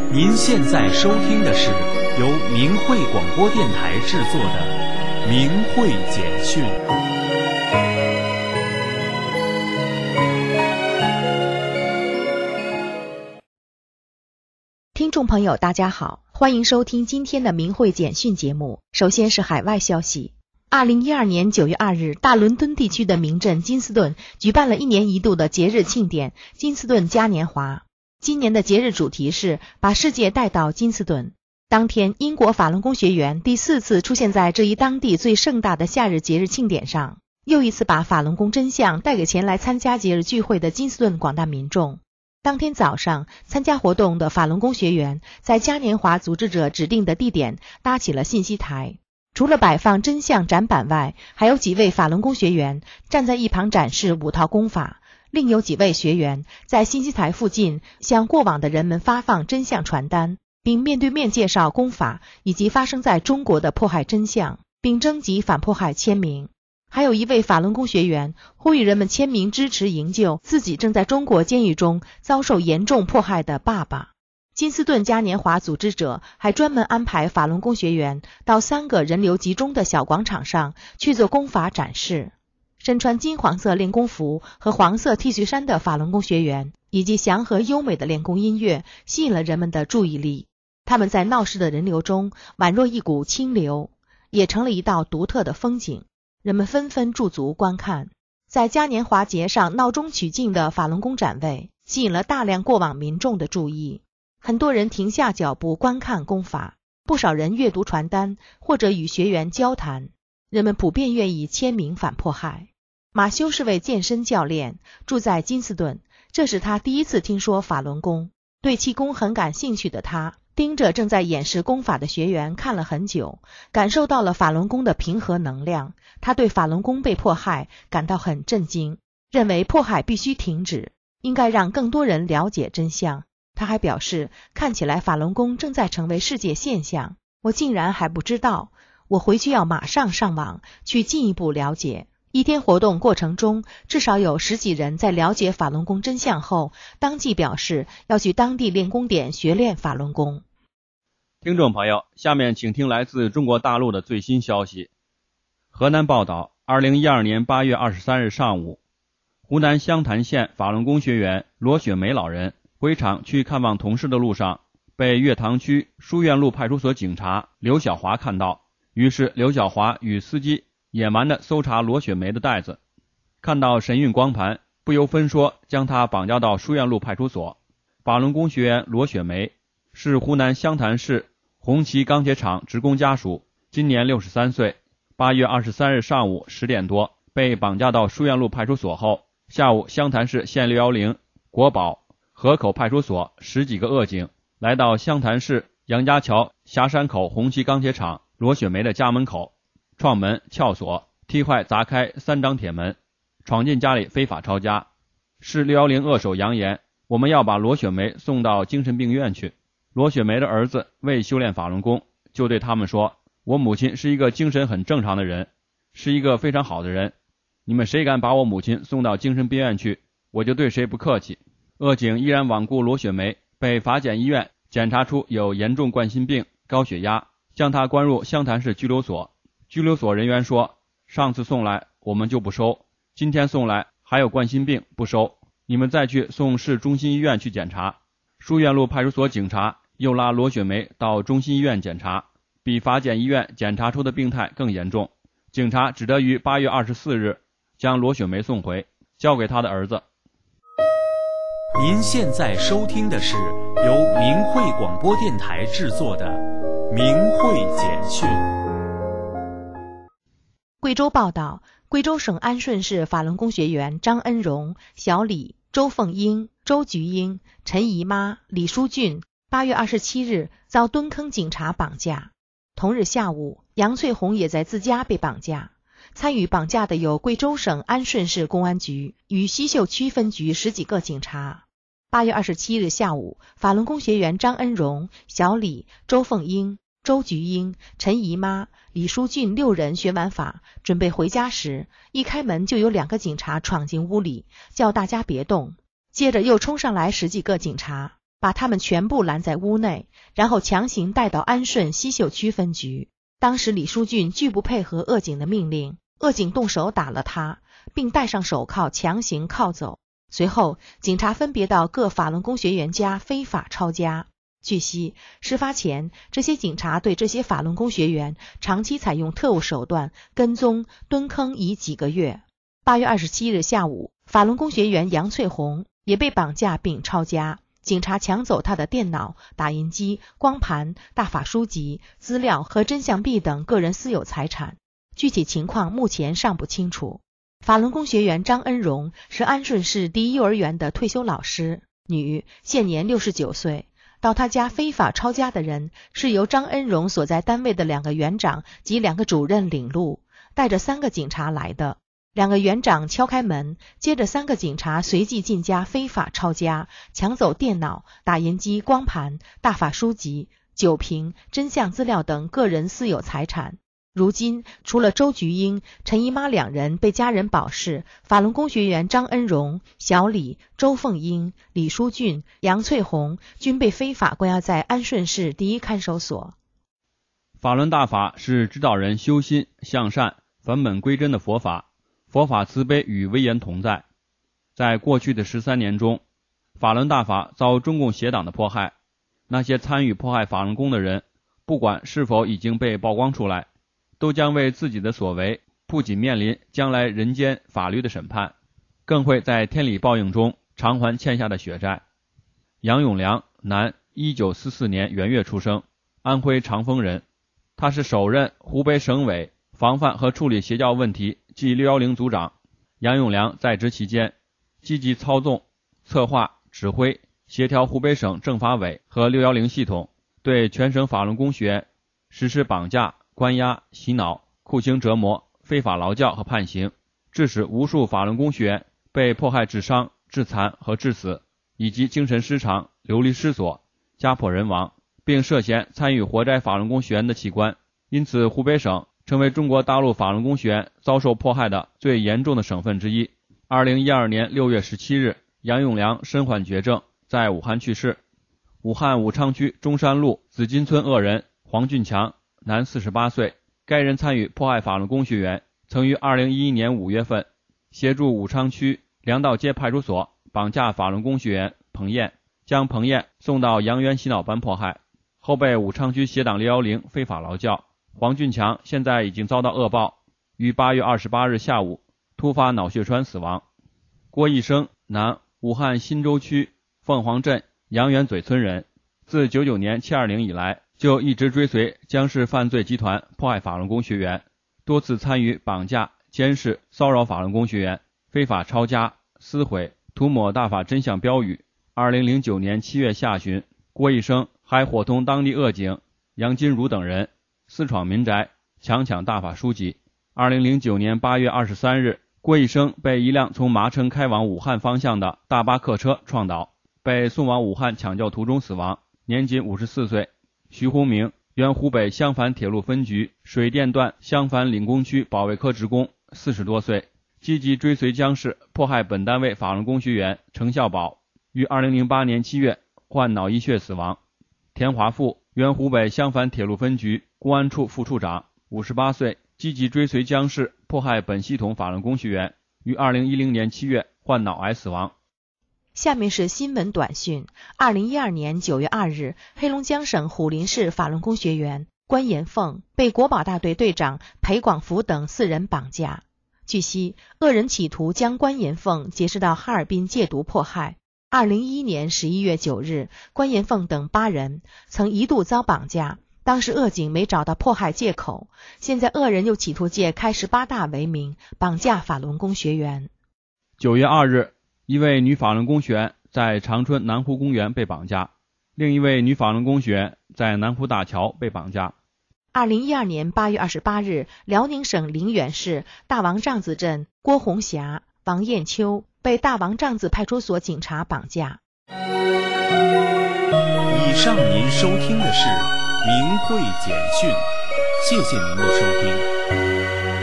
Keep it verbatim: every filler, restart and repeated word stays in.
您现在收听的是由明慧广播电台制作的《明慧简讯》。 听众朋友大家好，欢迎收听今天的明慧简讯节目。首先是海外消息。二零一二年九月二日，大伦敦地区的名镇金斯顿举办了一年一度的节日庆典——金斯顿嘉年华。今年的节日主题是把世界带到金斯顿。当天，英国法轮功学员第四次出现在这一当地最盛大的夏日节日庆典上，又一次把法轮功真相带给前来参加节日聚会的金斯顿广大民众。当天早上，参加活动的法轮功学员在嘉年华组织者指定的地点搭起了信息台。除了摆放真相展板外，还有几位法轮功学员站在一旁展示五套功法，另有几位学员在信息台附近向过往的人们发放真相传单，并面对面介绍功法以及发生在中国的迫害真相，并征集反迫害签名。还有一位法轮功学员呼吁人们签名支持营救自己正在中国监狱中遭受严重迫害的爸爸。金斯顿嘉年华组织者还专门安排法轮功学员到三个人流集中的小广场上去做功法展示。身穿金黄色练功服和黄色 T 恤衫的法轮功学员以及祥和优美的练功音乐吸引了人们的注意力。他们在闹市的人流中宛若一股清流，也成了一道独特的风景。人们纷纷驻足观看。在嘉年华节上闹中取静的法轮功展位吸引了大量过往民众的注意，很多人停下脚步观看功法，不少人阅读传单或者与学员交谈。人们普遍愿意签名反迫害。马修是位健身教练，住在金斯顿，这是他第一次听说法轮功。对气功很感兴趣的他盯着正在演示功法的学员看了很久，感受到了法轮功的平和能量。他对法轮功被迫害感到很震惊，认为迫害必须停止，应该让更多人了解真相。他还表示，看起来法轮功正在成为世界现象，我竟然还不知道，我回去要马上上网去进一步了解。一天活动过程中，至少有十几人在了解法轮功真相后，当即表示要去当地练功点学练法轮功。 听众朋友，下面请听来自中国大陆的最新消息。河南报道，二零一二年八月二十三日上午，湖南湘潭县法轮功学员罗雪梅老人回厂去看望同事的路上，被岳塘区书院路派出所警察刘小华看到，于是刘小华与司机野蛮地搜查罗雪梅的袋子，看到神韵光盘，不由分说将她绑架到书院路派出所。法轮功学员罗雪梅是湖南湘潭市红旗钢铁厂职工家属，今年六十三岁。八月二十三日上午十点多被绑架到书院路派出所后，下午湘潭市县六一零、国保、河口派出所十几个恶警来到湘潭市杨家桥霞山口红旗钢铁厂罗雪梅的家门口，撞门撬锁，踢坏砸开三张铁门，闯进家里非法抄家。市六一零恶手扬言，我们要把罗雪梅送到精神病院去。罗雪梅的儿子为修炼法轮功，就对他们说，我母亲是一个精神很正常的人，是一个非常好的人，你们谁敢把我母亲送到精神病院去，我就对谁不客气。恶警依然罔顾罗雪梅被法检医院检查出有严重冠心病、高血压，将她关入湘潭市拘留所。拘留所人员说，上次送来我们就不收，今天送来还有冠心病不收，你们再去送市中心医院去检查。书院路派出所警察又拉罗雪梅到中心医院检查，比法检医院检查出的病态更严重。警察只得于八月二十四日将罗雪梅送回，交给他的儿子。 您现在收听的是由明慧广播电台制作的《明慧简讯》。 贵州报道，贵州省安顺市法轮功学员张恩荣、小李、周凤英、周菊英、陈姨妈、李淑俊八月二十七日遭蹲坑警察绑架。同日下午，杨翠红也在自家被绑架。参与绑架的有贵州省安顺市公安局与西秀区分局十几个警察。八月二十七日下午，法轮功学员张恩荣、小李、周凤英、周菊英、陈姨妈、李淑俊六人学完法，准备回家时，一开门就有两个警察闯进屋里，叫大家别动。接着又冲上来十几个警察， 把他们全部拦在屋内，然后强行带到安顺西秀区分局。当时李书俊拒不配合恶警的命令，恶警动手打了他，并戴上手铐强行铐走。随后警察分别到各法轮功学员家非法抄家。据悉，事发前这些警察对这些法轮功学员长期采用特务手段跟踪蹲坑已几个月。八月二十七日下午，法轮功学员杨翠红也被绑架并抄家，警察抢走他的电脑、打印机、光盘、大法书籍、资料和真相币等个人私有财产，具体情况目前尚不清楚。法轮功学员张恩荣是安顺市第一幼儿园的退休老师，女，现年六十九岁。到他家非法抄家的人是由张恩荣所在单位的两个园长及两个主任领路，带着三个警察来的。两个园长敲开门，接着三个警察随即进家非法抄家，抢走电脑、打印机、光盘、大法书籍、酒瓶、真相资料等个人私有财产。如今除了周菊英、陈姨妈两人被家人保释，法轮功学员张恩荣、小李、周凤英、李书俊、杨翠红均被非法关押在安顺市第一看守所。 法轮大法是指导人修心向善、返本归真的佛法，佛法慈悲与威严同在。在过去的十三年中，法轮大法遭中共邪党的迫害，那些参与迫害法轮功的人，不管是否已经被曝光出来，都将为自己的所为不仅面临将来人间法律的审判，更会在天理报应中偿还欠下的血债。杨永良，男，一九四四年元月出生，安徽长丰人。他是首任湖北省委防范和处理邪教问题暨六一零组长。杨永良在职期间，积极操纵、策划、指挥、协调湖北省政法委和六一零系统，对全省法轮功学员实施绑架、关押、洗脑、酷刑折磨、非法劳教和判刑，致使无数法轮功学员被迫害致伤、致残和致死，以及精神失常、流离失所、家破人亡，并涉嫌参与活摘法轮功学员的器官。因此湖北省成为中国大陆法轮功学员遭受迫害的最严重的省份之一。二零一二年六月十七日，杨永良身患绝症，在武汉去世。武汉武昌区中山路紫金村恶人黄俊强，男，四十八岁，该人参与迫害法轮功学员，曾于二零一一年五月份协助武昌区粮道街派出所绑架法轮功学员彭艳，将彭艳送到杨园洗脑班迫害，后被武昌区邪党六一零非法劳教。黄俊强现在已经遭到恶报，于八月二十八日下午突发脑血栓死亡。郭义生，男，武汉新洲区凤凰镇杨园嘴村人，自九九年七二零以来就一直追随江氏犯罪集团迫害法轮功学员，多次参与绑架、监视、骚扰法轮功学员，非法抄家、撕毁、涂抹大法真相标语。二零零九年七月下旬，郭义生还伙同当地恶警杨金如等人私闯民宅，强抢大法书籍。二零零九年八月二十三日，郭义生被一辆从麻城开往武汉方向的大巴客车撞倒，被送往武汉抢救途中死亡，年仅五十四岁。徐洪明，原湖北襄樊铁路分局水电段襄樊领工区保卫科职工，四十多岁，积极追随江氏迫害本单位法轮功学员程孝宝，于二零零八年七月患脑溢血死亡。田华富，原湖北襄樊铁路分局公安处副处长，五十八岁，积极追随江氏迫害本系统法轮功学员，于二零一零年七月患脑癌死亡。 下面是新闻短讯。二零一二年九月二日，黑龙江省虎林市法轮功学员关延凤被国保大队队长裴广福等四人绑架。据悉，恶人企图将关延凤劫持到哈尔滨戒毒迫害。二零一一年十一月九日，关延凤等八人曾一度遭绑架，当时恶警没找到迫害借口，现在恶人又企图借开十八大为名绑架法轮功学员。 九月二日，一位女法轮功学员在长春南湖公园被绑架，另一位女法轮功学员在南湖大桥被绑架。 二零一二年八月二十八日，辽宁省陵远市大王帐子镇郭红霞、王艳秋被大王帐子派出所警察绑架。 以上您收听的是明慧简讯，谢谢您的收听。